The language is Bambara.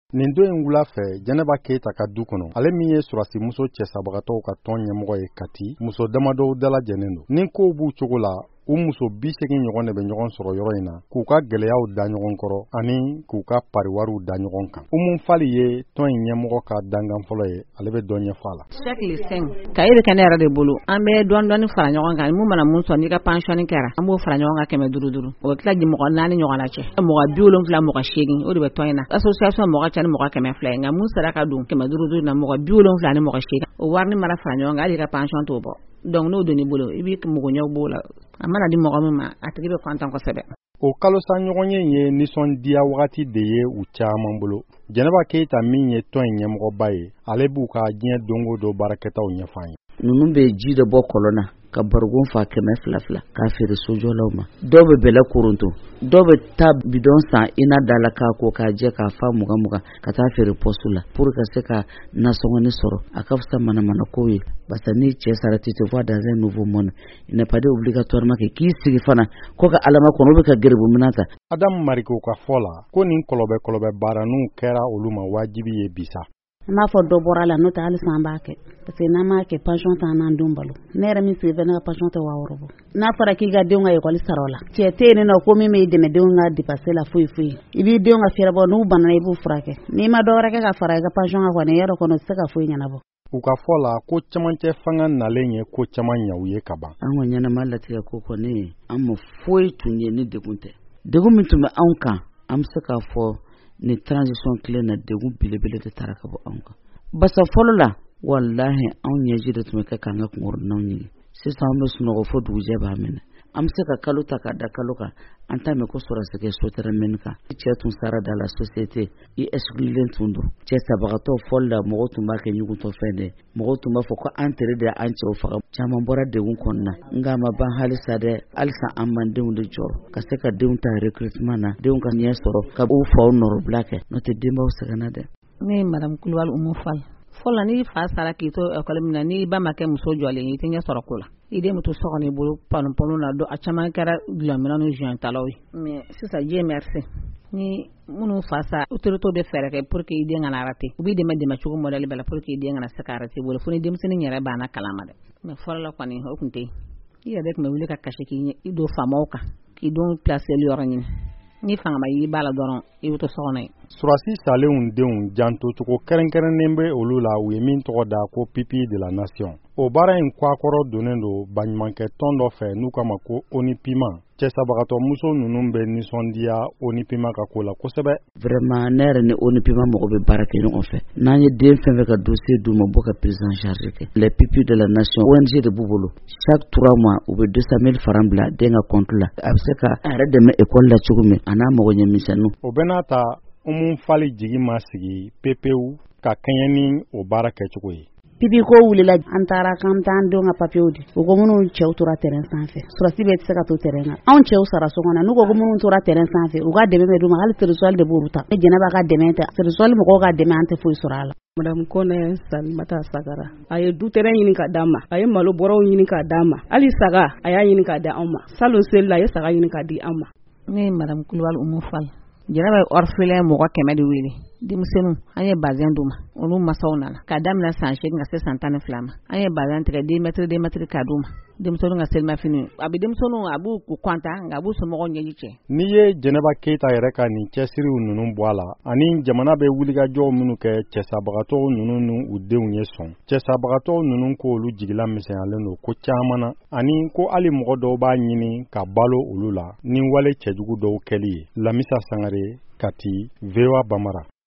Nin don in wula fɛ Jɛnɛba Keyita ka du kɔnɔ ale min ye surasi muso cɛsabagatɔw ka tɔn ɲɛmɔgɔ ye Kati muso damadɔw dalajɛnen don nin kow b'u cogo la u muso 80 ɲɔgɔn de bɛ ɲɔgɔn sɔrɔ yɔrɔ in na k'u ka gɛlɛyaw da ɲɔgɔn kɔrɔ ani k'u ka pariwariw da ɲɔgɔn kan Umu Fali ye tɔn in ɲɛmɔgɔ ka dangan fɔlɔ ye ale bɛ dɔ ɲɛfɔ a la chaque le 5 ka yiri kɛnɛ yɛrɛ de bolo an bɛ dɔɔni fara ɲɔgɔn kan mun mana mun sɔn n'i ka pension kɛra an b'o fara ɲɔgɔn kan 500 o tila di mɔgɔ 4 ɲɔgɔn na cɛ mɔgɔ 70 mɔgɔ 8 o de bɛ tɔn in na association mɔgɔ cɛ ni mɔgɔ 200 nka mun sera ka don 500 na mɔgɔ 70 ni mɔgɔ 8 o wari ni mara fara ɲɔgɔn kan hali ka pension t'o bɔ donc n'o doni bolo i b'i mɔgɔ ɲɛw b'o la a mana di mɔgɔ min ma a tigi bɛ content kosɛbɛ o kalosa ɲɔgɔn ye nisɔndiya wagati de ye u caman bolo Jɛnɛba Keyita min ye tɔn in ɲɛmɔgɔba ye ale b'u ka diɲɛ dongo do baarakɛtaw ɲɛfɔ an ye ninnu bɛ ji de bɔ kɔlɔn na ka bargon fa 200 k'a feere sojɔlaw ma dɔw bɛ bɛlɛ koronto dɔw bɛ taa bidon san ina dala k'a ko k'a jɛ k'a fa mugan ka taa feere poste la pour que se ka nasɔngɔni sɔrɔ a ka fisa manamana ko ye parce que ni cɛ sara tu te vois dans un nouveau monde il n'est pas obligatoirement que k'i sigi fana ko ka alama kɔnɔ bɛ ka geribu mina ta Adam Mariko ka fɔ la ko nin kɔlɔbɛ baaraninw kɛra olu ma wajibi ye bisa n'a fɔ dɔ bɔra la n'o tɛ hali san b'a kɛ parce que n'a m'a kɛ pension t'an n'an denw balo ne yɛrɛ min sigi fɛ ne ka pension tɛ 600 bɔ n'a fɔra k'i ka denw ka école sara o la cɛ tɛ yen nɔ ko min b'i dɛmɛ denw ka dépenser la foyi i b'i denw ka fɛrɛ bɔ n'u banana i b'u furakɛ n'i ma dɔ wɛrɛ kɛ ka fara i ka pension kan kɔni yɛrɛ kɔnɔ se ka foyi ɲɛnabɔ u ka fɔ la ko camancɛ fanga nalen ye ko caman ɲɛ u ye ka ban an ka ɲɛnama latigɛ ko kɔni an ma foyi tun ye ni degun tɛ degun min tun bɛ anw kan an bɛ se k'a fɔ ni transition clé na degun belebele de taara ka bɔ anw kan basa fɔlɔ la wallahi anw ɲɛji de tun bɛ kɛ k'an ka kunkɔrɔnaw ɲini sisan an bɛ sunɔgɔ fo dugujɛ b'a minɛ an bɛ se ka kalo ta ka da kalo kan an t'a mɛn ko sɔrɔsi kɛ soterɛmɛni kan cɛ tun sara da la société i exclulen tun don cɛ sabagatɔ fɔli la mɔgɔw tun b'a kɛ ɲugutɔ fɛn de mɔgɔw tun b'a fɔ ko an tere de an cɛw faga caman bɔra degun kɔnɔna nka ma ban halisa dɛ halisa an man denw de jɔrɔ ka se ka denw ta recrutement na denw ka ɲɛ sɔrɔ ka u faw nɔrɔbila kɛ n'o tɛ denbaw sɛgɛnna dɛ ne madame Kulibali Umu Fali fɔlɔ ni fa sara k'i to école min na ni ba ma kɛ muso jɔlen i tɛ ɲɛ sɔrɔ ko la i den muto sɔgɔnɔ i bolo panopano na a caman kɛra gulɔmina ni jointalaw ye mais sisan Dieu merci ni minnu fa sa autorité bɛ fɛɛrɛ kɛ pour que i den kana rater u b'i dɛmɛ cogo modèle bɛɛ la pour que i den kana se ka rater bolo fo ni denmisɛnnin yɛrɛ banna kalama dɛ mais fɔlɔ la kɔni o tun tɛ i yɛrɛ tun bɛ wuli ka kasi k'i don faamaw kan k'i don placer yɔrɔ ɲini ni fangama y'i b'a la dɔrɔn i bɛ to sɔgɔnɔ ye surasi salenw denw janto cogo kɛrɛnkɛrɛnnen bɛ olu la u ye min tɔgɔ da ko pipi de la nation o baara in kwakɔrɔ donnen don baɲumankɛ tɔn dɔ fɛ n'u kama ko onipima cɛsabagatɔ muso ninnu bɛ nisɔndiya onipima ka ko la kosɛbɛ vraiment ne yɛrɛ ni onipima mɔgɔ bɛ baara kɛ ɲɔgɔn fɛ n'an ye den fɛn fɛn ka dossier d'u ma bɔ ka prise en charge kɛ les pupilles de la nation ONG de b'u bolo chaque 3 mois u bɛ 200 000 francs bila den ka compte la a bɛ se ka a yɛrɛ dɛmɛ école la cogo min a n'a mago ɲɛ misɛnninw o bɛ n'a ta Umu Fali jigi ma sigi pepewu ka kɛɲɛ ni o baara kɛcogo ye pipi ko wulila an taara k'an taa denw ka papiyew di u ko minnu cɛw tora terrain sanfɛ surasi bɛ se ka to terrain kan anw cɛw sara so kɔnɔ n'u ko minnu tora terrain sanfɛ u ka dɛmɛ bɛ d'u ma hali trésor de b'u ta ne Jɛnɛba ka dɛmɛ tɛ trésor mɔgɔw ka dɛmɛ an tɛ foyi sɔrɔ a la Madame Kone Salimata Sagara a ye du terrain ɲini ka d'a ma a ye malo bɔrɔw ɲini ka d'a ma hali saga a y'a ɲini ka di an ma salon seli la a ye saga ɲini ka di an ma ne madame Kulibali Umu Fali Jɛnɛba ye orphelin mɔgɔ 100 de wele denmisɛnninw an ye bazin d'u ma olu masaw nana ka daminɛ san 8 ka se san 12 ma an ye bazin tigɛ 2 mètres ka d'u ma denmisɛnninw ka selimafini a bɛ denmisɛnninw a b'u content nka a b'u somɔgɔw ɲɛji cɛ n'i ye Jɛnɛba Keyita yɛrɛ ka nin cɛsiriw ninnu bɔ a la ani jamana bɛ wulikajɔw minnu kɛ cɛsabagatɔw ninnu ni u denw ye sɔn cɛsabagatɔw ninnu ko olu jigila misɛnyalen don ko caman na ani ko hali mɔgɔ dɔw b'a ɲini ka balo olu la ni wale cɛjugu dɔw kɛli ye Lamisa Sangare Kati VOA Bamara